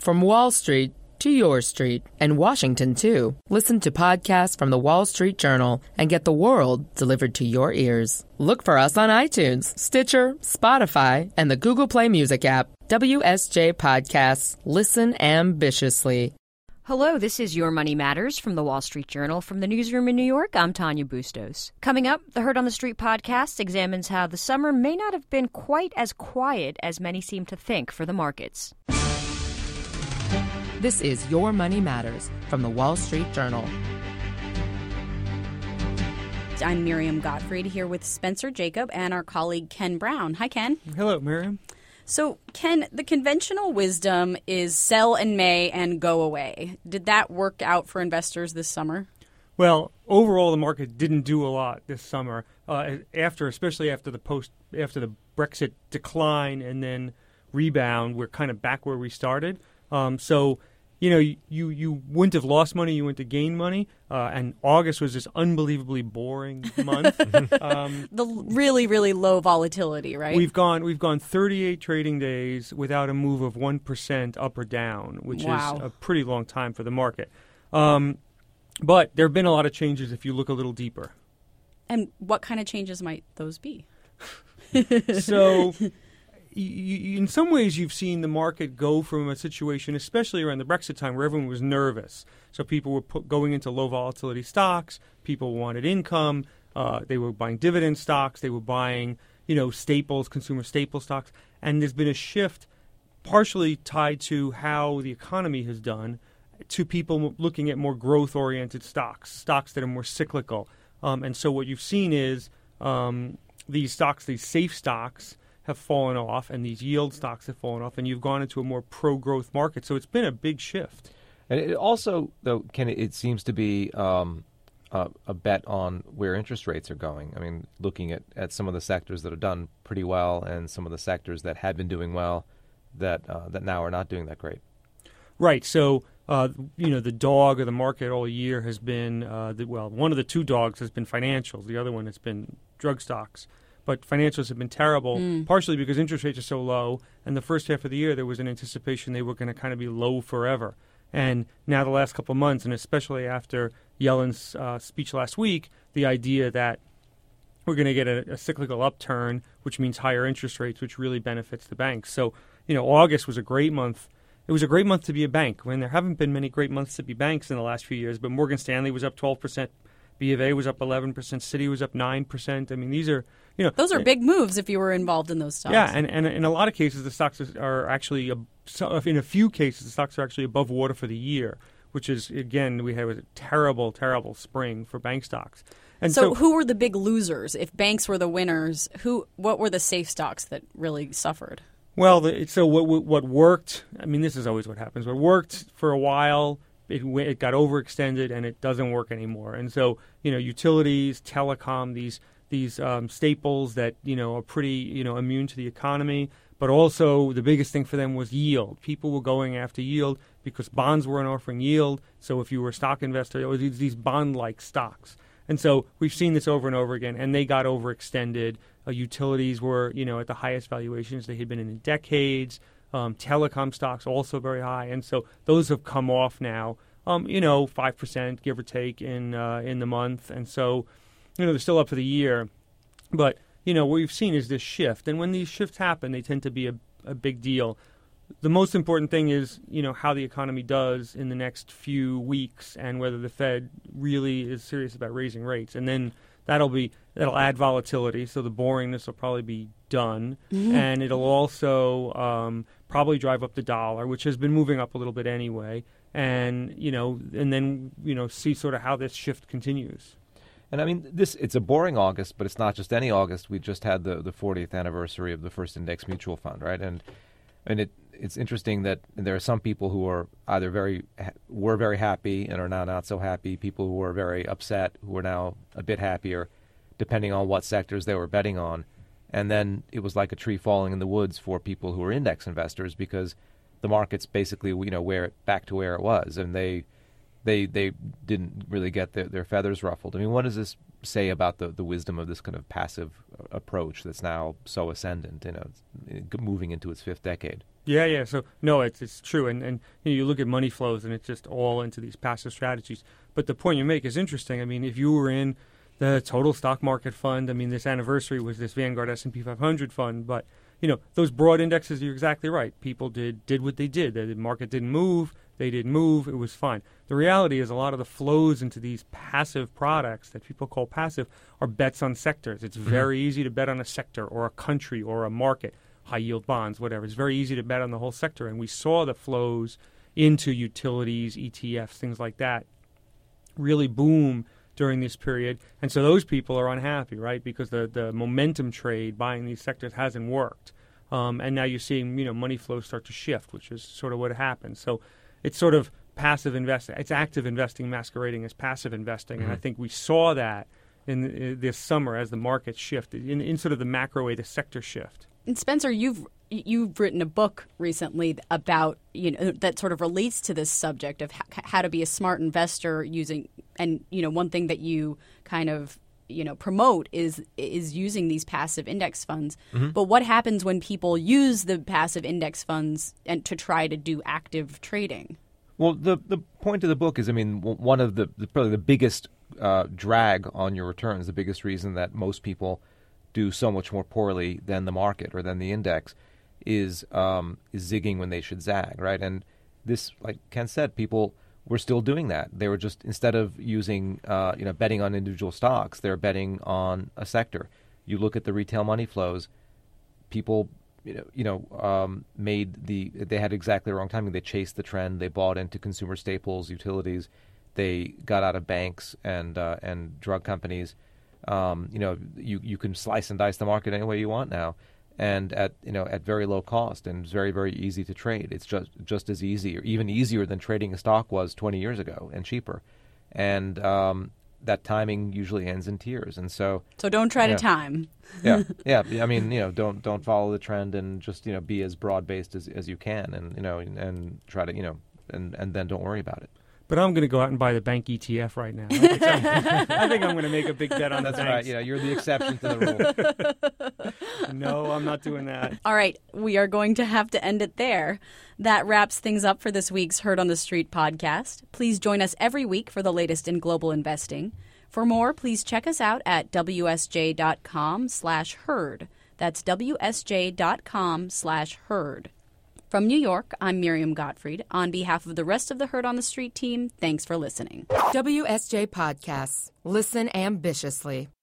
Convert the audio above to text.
From Wall Street to your street and Washington, too. Listen to podcasts from the Wall Street Journal and get the world delivered to your ears. Look for us on iTunes, Stitcher, Spotify, and the Google Play Music app. WSJ Podcasts. Listen ambitiously. Hello, this is Your Money Matters from the Wall Street Journal. From the newsroom in New York, I'm Tanya Bustos. Coming up, the Heard on the Street podcast examines how the summer may not have been quite as quiet as many seem to think for the markets. This is Your Money Matters from the Wall Street Journal. I'm Miriam Gottfried here with Spencer Jacob and our colleague Ken Brown. Hi, Ken. Hello, Miriam. So, Ken, the conventional wisdom is sell in May and go away. Did that work out for investors this summer? Well, overall, the market didn't do a lot this summer. Especially after the Brexit decline and then rebound, we're kind of back where we started. So, you know, you wouldn't have lost money, you wouldn't have gained money. And August was this unbelievably boring month. The really, really low volatility, right? We've gone 38 trading days without a move of 1% up or down, which is a pretty long time for the market. But there have been a lot of changes if you look a little deeper. And what kind of changes might those be? So, in some ways, you've seen the market go from a situation, especially around the Brexit time, where everyone was nervous. So people were going into low volatility stocks. People wanted income. They were buying dividend stocks. They were buying, staples, consumer staple stocks. And there's been a shift, partially tied to how the economy has done, to people looking at more growth-oriented stocks that are more cyclical. And so what you've seen is these safe stocks, have fallen off, and these yield stocks have fallen off, and you've gone into a more pro-growth market. So it's been a big shift. And it also, though, Ken, it seems to be a bet on where interest rates are going. I mean, looking at some of the sectors that have done pretty well and some of the sectors that had been doing well that now are not doing that great. Right. So, the dog of the market all year has been, one of the two dogs has been financials. The other one has been drug stocks. But financials have been terrible, partially because interest rates are so low. And the first half of the year, there was an anticipation they were going to kind of be low forever. And now the last couple of months, and especially after Yellen's speech last week, the idea that we're going to get a cyclical upturn, which means higher interest rates, which really benefits the banks. So, August was a great month. It was a great month to be a bank. When there haven't been many great months to be banks in the last few years, but Morgan Stanley was up 12%. B of A was up 11%. Citi was up 9%. I mean, these are, those are big moves if you were involved in those stocks. Yeah, and in a lot of cases, the stocks are actually, in a few cases, the stocks are actually above water for the year, which is, again, we had a terrible, terrible spring for bank stocks. And so who were the big losers? If banks were the winners, what were the safe stocks that really suffered? Well, what worked, I mean, this is always what happens. What worked for a while, it got overextended, and it doesn't work anymore. And so, utilities, telecom, these staples that, are pretty, immune to the economy. But also the biggest thing for them was yield. People were going after yield because bonds weren't offering yield. So if you were a stock investor, it was these bond-like stocks. And so we've seen this over and over again, and they got overextended. Utilities were, at the highest valuations they had been in decades. Telecom stocks also very high, and so those have come off now. 5% give or take in the month, and so they're still up for the year. But what we've seen is this shift, and when these shifts happen, they tend to be a big deal. The most important thing is how the economy does in the next few weeks, and whether the Fed really is serious about raising rates, and then that'll add volatility. So the boringness will probably be done, and it'll also probably drive up the dollar, which has been moving up a little bit anyway, and then see sort of how this shift continues. And I mean, it's a boring August, but it's not just any August. We just had the 40th anniversary of the First Index Mutual Fund, right? And it's interesting that there are some people who are either were very happy and are now not so happy, people who were very upset who are now a bit happier, depending on what sectors they were betting on. And then it was like a tree falling in the woods for people who are index investors because the market's basically, back to where it was, and they didn't really get their feathers ruffled. I mean, what does this say about the wisdom of this kind of passive approach that's now so ascendant, moving into its fifth decade? Yeah. So no, it's true, and you look at money flows, and it's just all into these passive strategies. But the point you make is interesting. I mean, if you were in the total stock market fund, I mean, this anniversary was this Vanguard S&P 500 fund, but those broad indexes, you're exactly right. People did what they did. The market didn't move. They didn't move. It was fine. The reality is a lot of the flows into these passive products that people call passive are bets on sectors. It's very easy to bet on a sector or a country or a market, high-yield bonds, whatever. It's very easy to bet on the whole sector. And we saw the flows into utilities, ETFs, things like that, really boom during this period. And so those people are unhappy, right, because the momentum trade buying these sectors hasn't worked. And now you're seeing, money flows start to shift, which is sort of what happened. So it's sort of passive investing. It's active investing masquerading as passive investing. And I think we saw that in this summer as the market shifted, in sort of the macro way, the sector shift. And Spencer, you've written a book recently about that sort of relates to this subject of how to be a smart investor using, and one thing that you kind of promote is using these passive index funds. But what happens when people use the passive index funds and to try to do active trading? Well, the point of the book is, I mean, one of probably the biggest drag on your returns, the biggest reason that most people do so much more poorly than the market or than the index is zigging when they should zag, right? And this, like Ken said, people were still doing that. They were just, instead of using, betting on individual stocks, they're betting on a sector. You look at the retail money flows, people, they had exactly the wrong timing. They chased the trend. They bought into consumer staples, utilities. They got out of banks and drug companies. You can slice and dice the market any way you want now, and at very low cost, and it's very, very easy to trade. It's just as easy, or even easier than trading a stock was 20 years ago, and cheaper. And that timing usually ends in tears. And so don't try to time. Yeah. I mean, don't follow the trend, and just be as broad based as you can, and try to and then don't worry about it. But I'm going to go out and buy the bank ETF right now. I think I'm going to make a big bet on the banks. That's right. You're the exception to the rule. No, I'm not doing that. All right. We are going to have to end it there. That wraps things up for this week's Heard on the Street podcast. Please join us every week for the latest in global investing. For more, please check us out at wsj.com/herd. That's wsj.com/herd. From New York, I'm Miriam Gottfried. On behalf of the rest of the Heard on the Street team, thanks for listening. WSJ Podcasts. Listen ambitiously.